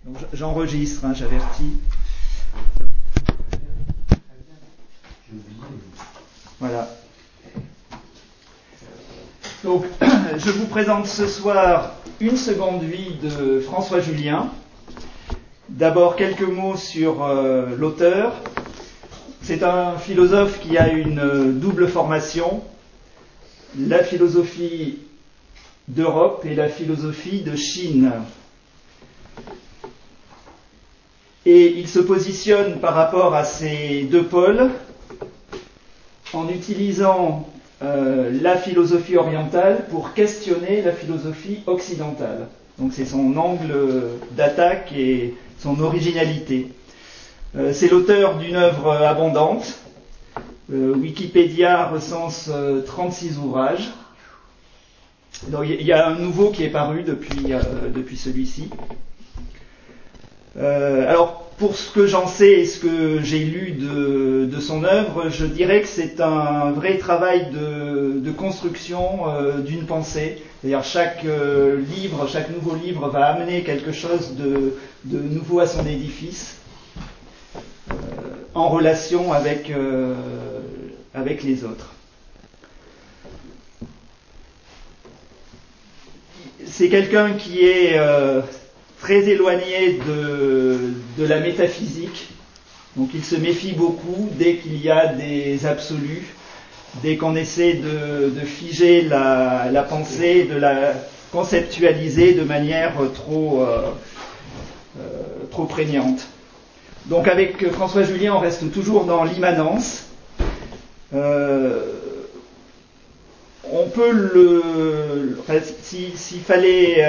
Donc j'enregistre, j'avertis. Voilà. Donc, je vous présente ce soir une seconde vie de François Julien. D'abord, quelques mots sur l'auteur. C'est un philosophe qui a une double formation, la philosophie d'Europe et la philosophie de Chine. Et il se positionne par rapport à ces deux pôles en utilisant la philosophie orientale pour questionner la philosophie occidentale. Donc c'est son angle d'attaque et son originalité. C'est l'auteur d'une œuvre abondante. Wikipédia recense 36 ouvrages. Donc, il y a un nouveau qui est paru depuis celui-ci. Alors, pour ce que j'en sais et ce que j'ai lu de son œuvre, je dirais que c'est un vrai travail de construction d'une pensée. C'est-à-dire chaque nouveau livre va amener quelque chose de nouveau à son édifice, en relation avec les autres. C'est quelqu'un qui est très éloigné de la métaphysique, donc il se méfie beaucoup dès qu'il y a des absolus, dès qu'on essaie de figer la pensée, de la conceptualiser de manière trop prégnante. Donc avec François Julien, on reste toujours dans l'immanence. On peut s'il fallait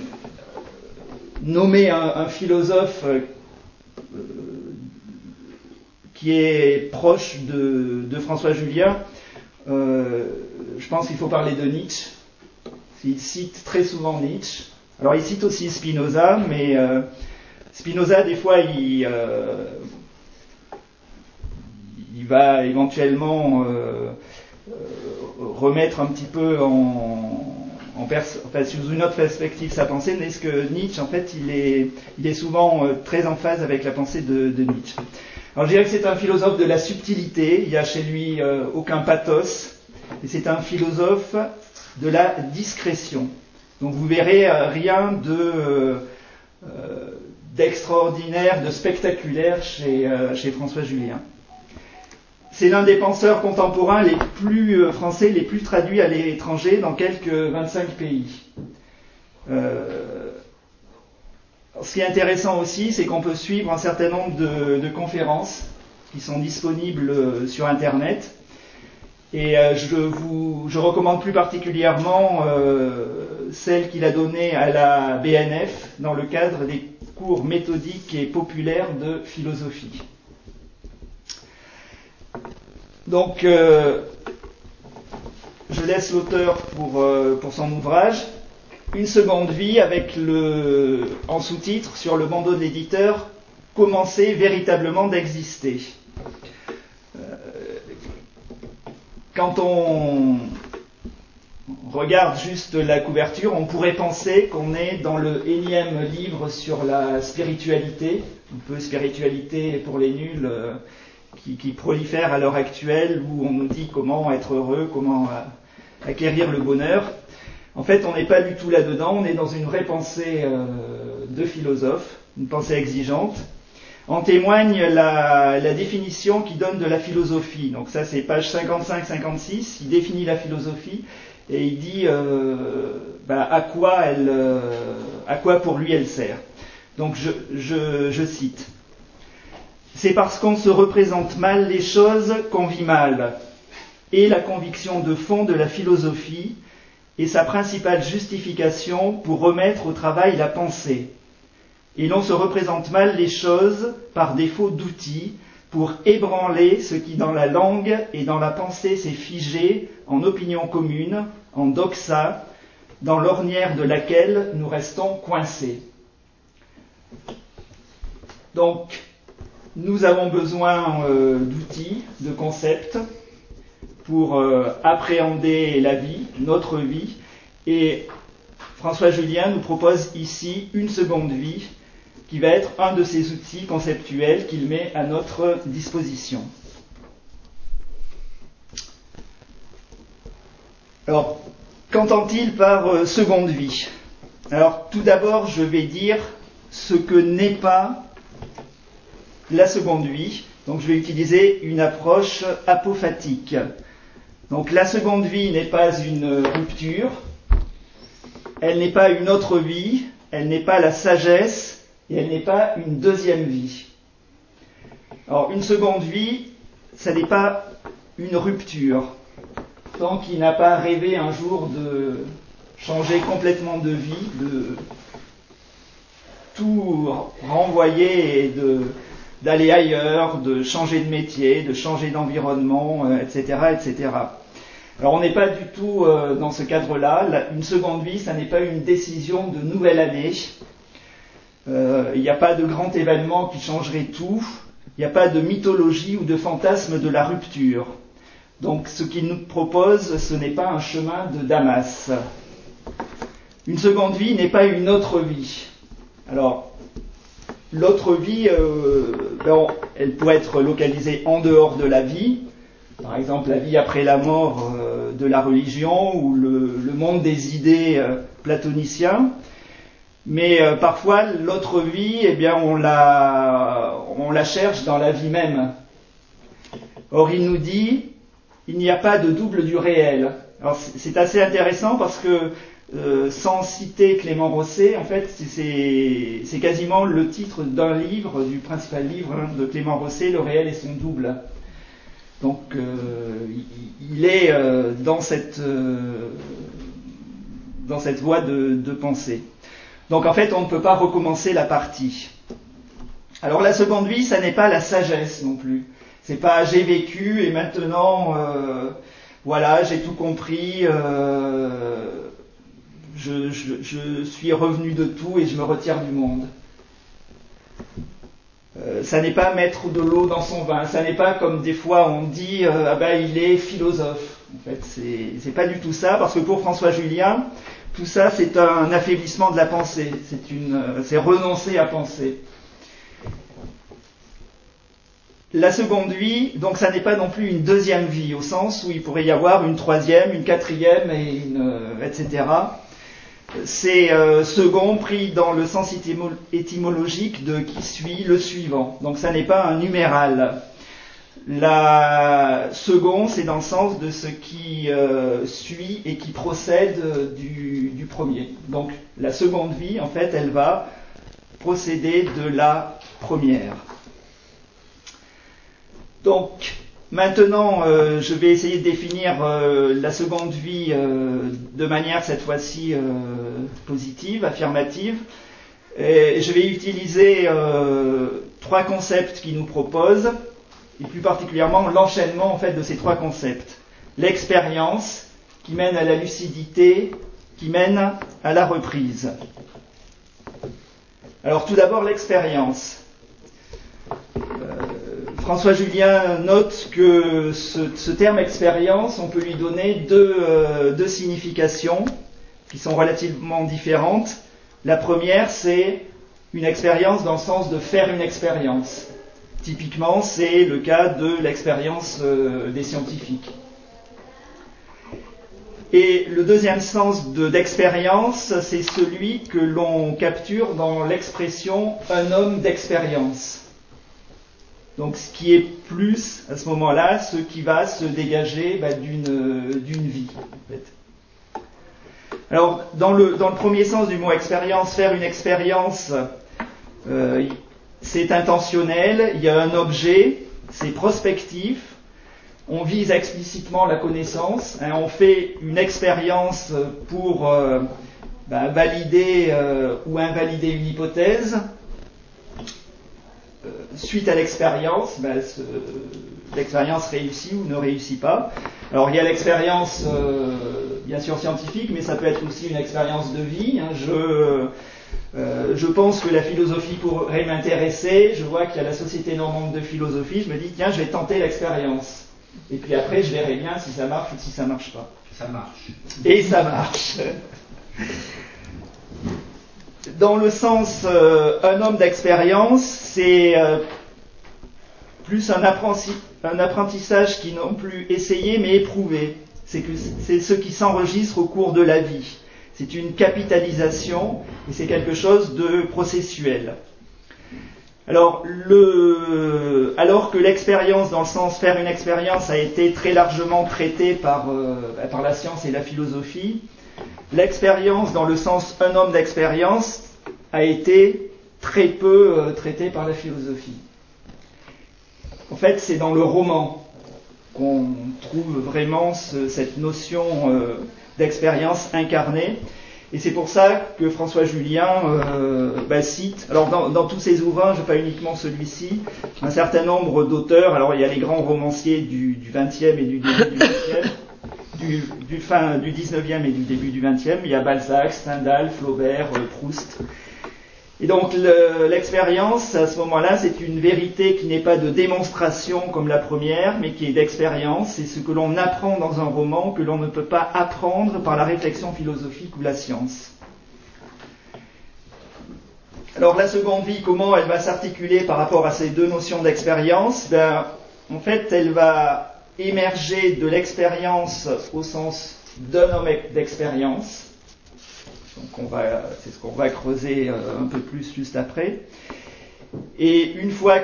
nommer un philosophe qui est proche de François Julien, je pense qu'il faut parler de Nietzsche. Il cite très souvent Nietzsche. Alors il cite aussi Spinoza, mais Spinoza, des fois, il va éventuellement remettre un petit peu sous une autre perspective sa pensée, mais ce que Nietzsche, en fait, il est souvent très en phase avec la pensée de Nietzsche. Alors je dirais que c'est un philosophe de la subtilité, il n'y a chez lui aucun pathos, et c'est un philosophe de la discrétion. Donc vous verrez rien d'extraordinaire, de spectaculaire chez François Julien. C'est l'un des penseurs contemporains les plus français, les plus traduits à l'étranger dans quelques 25 pays. Ce qui est intéressant aussi, c'est qu'on peut suivre un certain nombre de conférences qui sont disponibles sur Internet. Et je recommande plus particulièrement celle qu'il a donnée à la BNF dans le cadre des cours méthodiques et populaires de philosophie. Donc, je laisse l'auteur pour son ouvrage. Une seconde vie avec en sous-titre sur le bandeau de l'éditeur, commencer véritablement d'exister. Quand on regarde juste la couverture, on pourrait penser qu'on est dans le énième livre sur la spiritualité, un peu spiritualité pour les nuls, qui prolifère à l'heure actuelle, où on nous dit comment être heureux, comment acquérir le bonheur. En fait, on n'est pas du tout là-dedans, on est dans une vraie pensée de philosophe, une pensée exigeante. En témoigne la définition qu'il donne de la philosophie. Donc ça, c'est page 55-56, il définit la philosophie et il dit à quoi pour lui elle sert. Donc je cite. C'est parce qu'on se représente mal les choses qu'on vit mal. Et la conviction de fond de la philosophie est sa principale justification pour remettre au travail la pensée. Et l'on se représente mal les choses par défaut d'outils pour ébranler ce qui dans la langue et dans la pensée s'est figé en opinion commune, en doxa, dans l'ornière de laquelle nous restons coincés. Donc, nous avons besoin d'outils, de concepts pour appréhender la vie, notre vie, et François Julien nous propose ici une seconde vie qui va être un de ces outils conceptuels qu'il met à notre disposition. Alors, qu'entend-il par seconde vie ? Alors, tout d'abord, je vais dire ce que n'est pas la seconde vie. Donc, je vais utiliser une approche apophatique. Donc, la seconde vie n'est pas une rupture, elle n'est pas une autre vie, elle n'est pas la sagesse, et elle n'est pas une deuxième vie. Alors, une seconde vie, ça n'est pas une rupture. Tant qu'il n'a pas rêvé un jour de changer complètement de vie, de tout renvoyer et d'aller ailleurs, de changer de métier, de changer d'environnement, etc., etc. Alors on n'est pas du tout dans ce cadre-là. Une seconde vie, ça n'est pas une décision de nouvelle année. Il n'y a pas de grand événement qui changerait tout. Il n'y a pas de mythologie ou de fantasme de la rupture. Donc ce qu'il nous propose, ce n'est pas un chemin de Damas. Une seconde vie n'est pas une autre vie. Alors, l'autre vie, elle pourrait être localisée en dehors de la vie. Par exemple, la vie après la mort de la religion ou le monde des idées platoniciens. Mais parfois, l'autre vie, eh bien, on la cherche dans la vie même. Or, il nous dit, il n'y a pas de double du réel. Alors, c'est assez intéressant parce que, sans citer Clément Rosset, en fait, c'est quasiment le titre d'un livre, du principal livre de Clément Rosset, Le réel et son double. Donc, il est dans cette voie de pensée. Donc en fait, on ne peut pas recommencer la partie. Alors la seconde vie, ça n'est pas la sagesse non plus. C'est pas j'ai vécu et maintenant, voilà, j'ai tout compris, je suis revenu de tout et je me retire du monde. Ça n'est pas mettre de l'eau dans son vin. Ça n'est pas comme des fois on dit, il est philosophe. En fait, c'est pas du tout ça, parce que pour François Julien, tout ça, c'est un affaiblissement de la pensée. C'est renoncer à penser. La seconde vie, donc ça n'est pas non plus une deuxième vie, au sens où il pourrait y avoir une troisième, une quatrième, etc. C'est second pris dans le sens étymologique de qui suit le suivant. Donc ça n'est pas un numéral. La second, c'est dans le sens de ce qui suit et qui procède du premier. Donc la seconde vie, en fait, elle va procéder de la première. Donc maintenant, je vais essayer de définir la seconde vie de manière cette fois-ci positive, affirmative. Et je vais utiliser 3 concepts qu'il nous propose. Et plus particulièrement l'enchaînement en fait de ces 3 concepts. L'expérience qui mène à la lucidité, qui mène à la reprise. Alors tout d'abord l'expérience. François Julien note que ce terme expérience, on peut lui donner deux significations qui sont relativement différentes. La première, c'est une expérience dans le sens de faire une expérience. Typiquement, c'est le cas de l'expérience des scientifiques. Et le deuxième sens d'expérience, c'est celui que l'on capture dans l'expression « un homme d'expérience ». Donc, ce qui est plus, à ce moment-là, ce qui va se dégager d'une vie, en fait. Alors, dans le premier sens du mot « expérience », faire une expérience, c'est intentionnel, il y a un objet, c'est prospectif, on vise explicitement la connaissance, on fait une expérience pour valider ou invalider une hypothèse. Suite à l'expérience, l'expérience réussit ou ne réussit pas. Alors il y a l'expérience bien sûr scientifique, mais ça peut être aussi une expérience de vie. Je pense que la philosophie pourrait m'intéresser, je vois qu'il y a la Société normande de philosophie, je me dis tiens, je vais tenter l'expérience. Et puis après, je verrai bien si ça marche ou si ça marche pas. Ça marche. Et ça marche. dans le sens un homme d'expérience, c'est plus un apprentissage qui non plus essayé mais éprouvé. C'est ce qui s'enregistre au cours de la vie. C'est une capitalisation et c'est quelque chose de processuel. Alors que l'expérience, dans le sens faire une expérience, a été très largement traitée par la science et la philosophie, l'expérience, dans le sens un homme d'expérience, a été très peu traitée par la philosophie. En fait, c'est dans le roman qu'on trouve vraiment cette notion d'expérience incarnée. Et c'est pour ça que François Julien cite, alors dans tous ses ouvrages, pas uniquement celui-ci, un certain nombre d'auteurs. Alors il y a les grands romanciers du XXe et du début du XXe, du fin du XIXe et du début du XXe. Il y a Balzac, Stendhal, Flaubert, Proust. Et donc l'expérience, à ce moment-là, c'est une vérité qui n'est pas de démonstration comme la première, mais qui est d'expérience. C'est ce que l'on apprend dans un roman que l'on ne peut pas apprendre par la réflexion philosophique ou la science. Alors la seconde vie, comment elle va s'articuler par rapport à ces deux notions d'expérience ? En fait, elle va émerger de l'expérience au sens d'un homme d'expérience. Donc c'est ce qu'on va creuser un peu plus juste après. Et une fois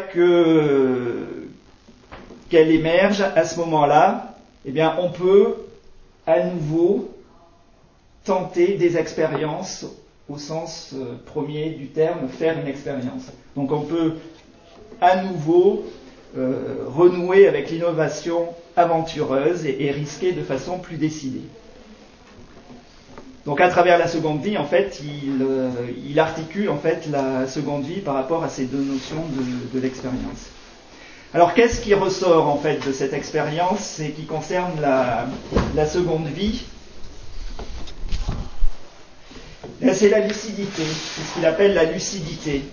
qu'elle émerge, à ce moment-là, on peut à nouveau tenter des expériences au sens premier du terme, faire une expérience. Donc on peut à nouveau renouer avec l'innovation aventureuse et risquer de façon plus décidée. Donc à travers la seconde vie, en fait, il articule en fait la seconde vie par rapport à ces deux notions de l'expérience. Alors qu'est-ce qui ressort en fait de cette expérience et qui concerne la seconde vie ? C'est la lucidité, c'est ce qu'il appelle la lucidité.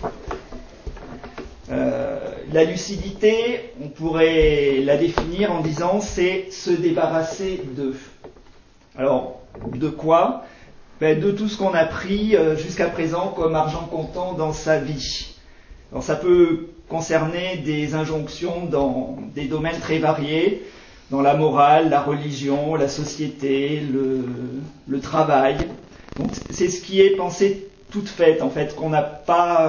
La lucidité, on pourrait la définir en disant c'est se débarrasser de. Alors, de quoi ? De tout ce qu'on a pris jusqu'à présent comme argent comptant dans sa vie. Alors ça peut concerner des injonctions dans des domaines très variés, dans la morale, la religion, la société, le travail. Donc c'est ce qui est pensée toute faite en fait, qu'on n'avait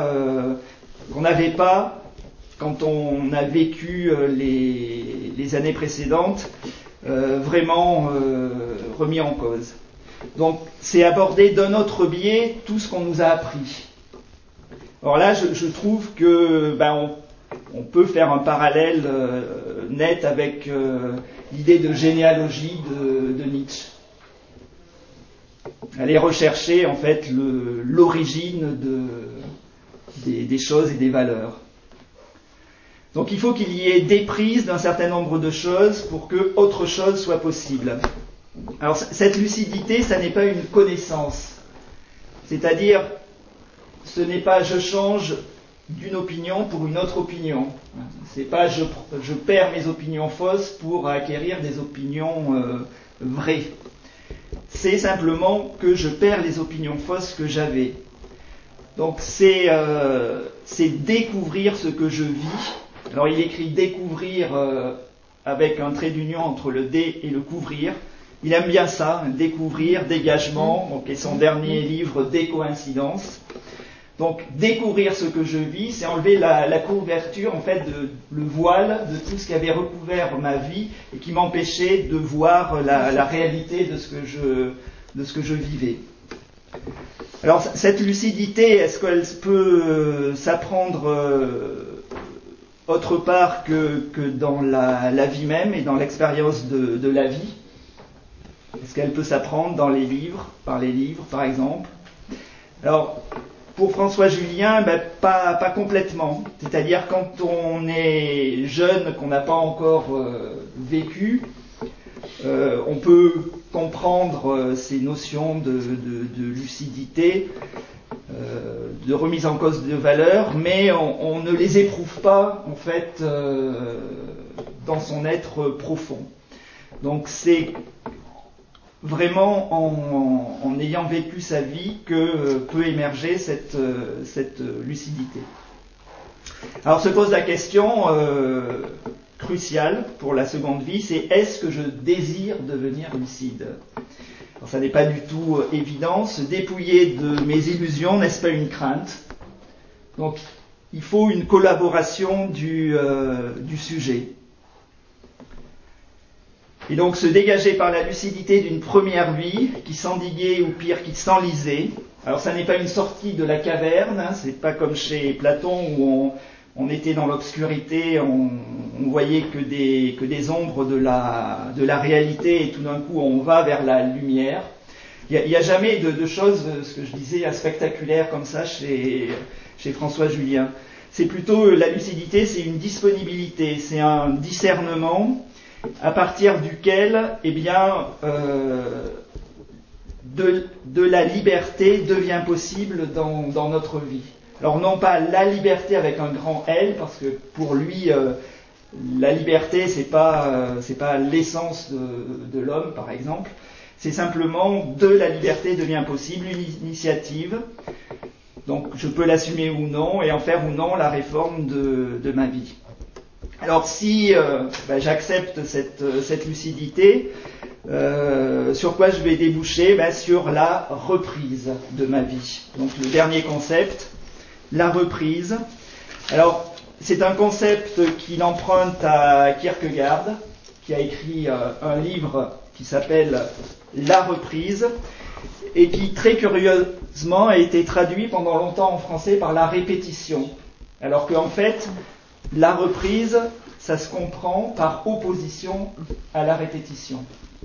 pas quand on a vécu les années précédentes, vraiment remis en cause. Donc, c'est aborder d'un autre biais tout ce qu'on nous a appris. Alors là, je trouve que on peut faire un parallèle net avec l'idée de généalogie de Nietzsche. Aller rechercher en fait l'origine des choses et des valeurs. Donc, il faut qu'il y ait déprise d'un certain nombre de choses pour que autre chose soit possible. Alors cette lucidité, ça n'est pas une connaissance. C'est-à-dire, ce n'est pas je change d'une opinion pour une autre opinion. C'est pas je perds mes opinions fausses pour acquérir des opinions vraies. C'est simplement que je perds les opinions fausses que j'avais. Donc c'est découvrir ce que je vis. Alors il écrit découvrir avec un trait d'union entre le dé et le couvrir. Il aime bien ça, découvrir, dégagement, donc, et son dernier livre, Décoïncidence. Donc, découvrir ce que je vis, c'est enlever la couverture, en fait, le voile de tout ce qui avait recouvert ma vie et qui m'empêchait de voir la réalité de ce que je vivais. Alors, cette lucidité, est-ce qu'elle peut s'apprendre autre part que dans la vie même et dans l'expérience de la vie ? Est-ce qu'elle peut s'apprendre dans les livres, par exemple ? Alors, pour François Julien, pas complètement. C'est-à-dire, quand on est jeune, qu'on n'a pas encore vécu, on peut comprendre ces notions de lucidité, de remise en cause de valeurs, mais on ne les éprouve pas, en fait, dans son être profond. Donc, c'est vraiment en ayant vécu sa vie que peut émerger cette lucidité. Alors se pose la question cruciale pour la seconde vie, c'est est-ce que je désire devenir lucide ? Alors, ça n'est pas du tout évident. Se dépouiller de mes illusions, n'est-ce pas une crainte ? Donc il faut une collaboration du sujet. Et donc se dégager par la lucidité d'une première vie qui s'endiguait ou pire qui s'enlisait. Alors ça n'est pas une sortie de la caverne, hein, c'est pas comme chez Platon où on était dans l'obscurité, on voyait que des ombres de la réalité et tout d'un coup on va vers la lumière. Il n'y a jamais de choses, ce que je disais, spectaculaires comme ça chez François Julien. C'est plutôt la lucidité, c'est une disponibilité, c'est un discernement à partir duquel, eh bien, de la liberté devient possible dans notre vie. Alors non pas la liberté avec un grand L, parce que pour lui, la liberté c'est pas l'essence de l'homme, par exemple. C'est simplement de la liberté devient possible, une initiative. Donc je peux l'assumer ou non, et en faire ou non la réforme de ma vie. Alors si j'accepte cette lucidité, sur quoi je vais déboucher ? Sur la reprise de ma vie. Donc le dernier concept, la reprise. Alors c'est un concept qu'il emprunte à Kierkegaard, qui a écrit un livre qui s'appelle La reprise, et qui très curieusement a été traduit pendant longtemps en français par la répétition. Alors qu'en fait, la reprise, ça se comprend par opposition à la répétition.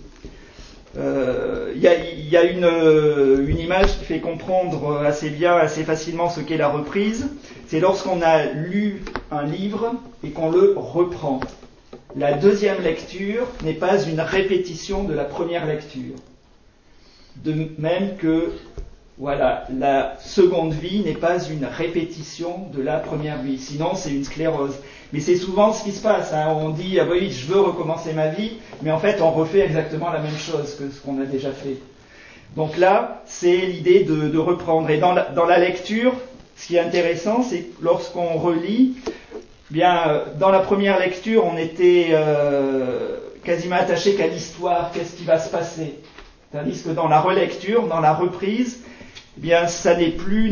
Il y a une image qui fait comprendre assez bien, assez facilement ce qu'est la reprise. C'est lorsqu'on a lu un livre et qu'on le reprend. La deuxième lecture n'est pas une répétition de la première lecture. De même que la seconde vie n'est pas une répétition de la première vie, sinon c'est une sclérose. Mais c'est souvent ce qui se passe, hein. On dit, ah oui, je veux recommencer ma vie, mais en fait on refait exactement la même chose que ce qu'on a déjà fait. Donc là, c'est l'idée de reprendre. Et dans la lecture, ce qui est intéressant, c'est que lorsqu'on relit, dans la première lecture, on était quasiment attaché qu'à l'histoire, qu'est-ce qui va se passer. Tandis que dans la relecture, dans la reprise, ça n'est plus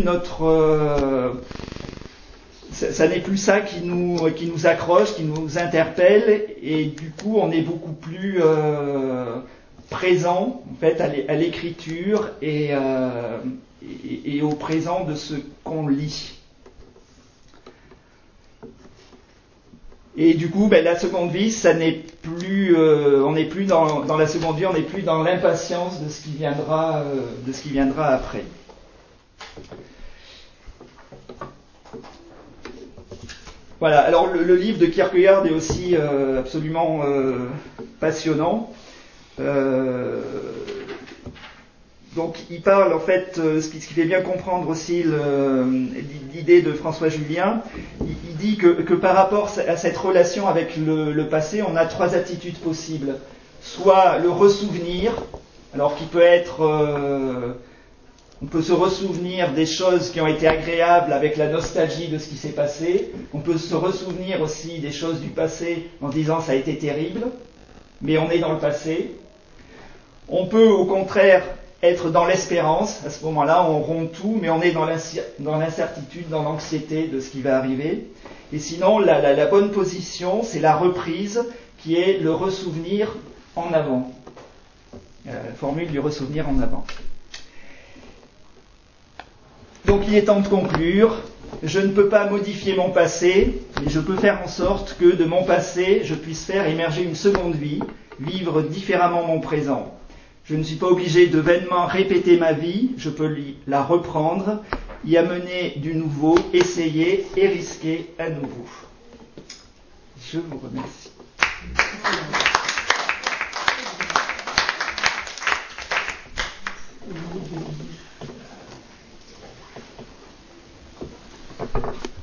ça n'est plus ça qui nous accroche, qui nous interpelle, et du coup on est beaucoup plus présent en fait à l'écriture et au présent de ce qu'on lit. Et du coup, la seconde vie, ça n'est plus, on n'est plus dans la seconde vie, on n'est plus dans l'impatience de ce qui viendra après. Voilà. Alors le livre de Kierkegaard est aussi absolument passionnant. Donc il parle en fait, ce qui fait bien comprendre aussi l'idée de François Julien. Il dit que par rapport à cette relation avec le passé, on a trois attitudes possibles. Soit le ressouvenir, alors qui peut être, on peut se ressouvenir des choses qui ont été agréables avec la nostalgie de ce qui s'est passé. On peut se ressouvenir aussi des choses du passé en disant ça a été terrible, mais on est dans le passé. On peut au contraire être dans l'espérance, à ce moment-là on rompt tout, mais on est dans l'incertitude, dans l'anxiété de ce qui va arriver. Et sinon, la bonne position, c'est la reprise, qui est le ressouvenir en avant. La formule du ressouvenir en avant. Donc il est temps de conclure. Je ne peux pas modifier mon passé, mais je peux faire en sorte que de mon passé, je puisse faire émerger une seconde vie, vivre différemment mon présent. Je ne suis pas obligé de vainement répéter ma vie, je peux la reprendre, y amener du nouveau, essayer et risquer à nouveau. Je vous remercie.